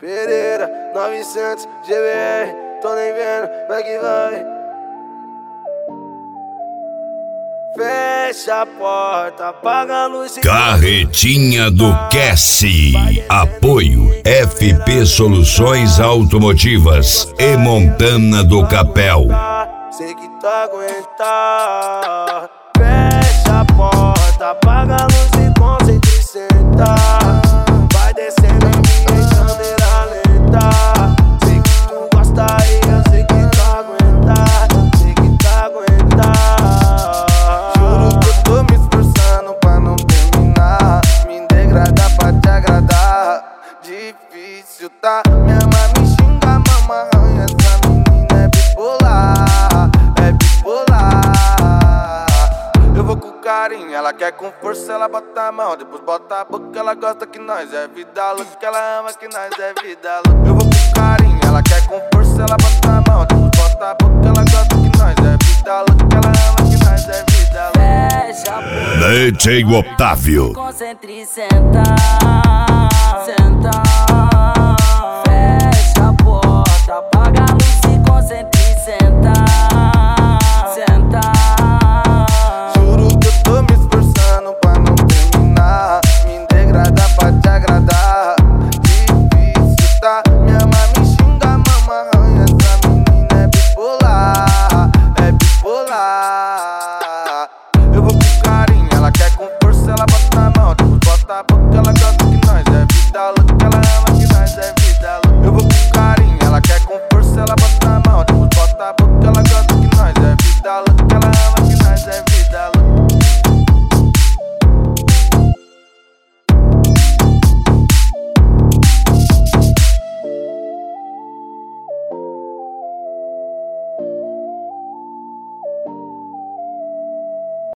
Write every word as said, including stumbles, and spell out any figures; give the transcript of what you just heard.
Pereira, novecentos G B R, tô nem vendo, vai que vai. Fecha a porta, apaga a luz. Carretinha do Cassi. Apoio F P Soluções Automotivas e Montana do Capel. Sei que tu aguenta. Fecha a porta, apaga a luz e concentra e senta. Vai descendo em minha cadeira lenta. Sei que tu gosta e eu sei que tu aguenta. Sei que tu aguenta. Juro que eu tô me esforçando pra não terminar. Me degradar pra te agradar. Difícil, tá? Minha mãe me xinga, mama arranha. Essa menina é bipolar, é bipolar. Eu vou com carinho, ela quer com força, ela bota a mão, depois bota a boca, ela gosta que nós é vida louca, ela ama que nós é vida louca. Eu vou com carinho, ela quer com força, ela bota a mão, depois bota a boca, ela gosta que nós é vida louca, ela ama que nós é vida louca. D J Otávio. Concentre e senta.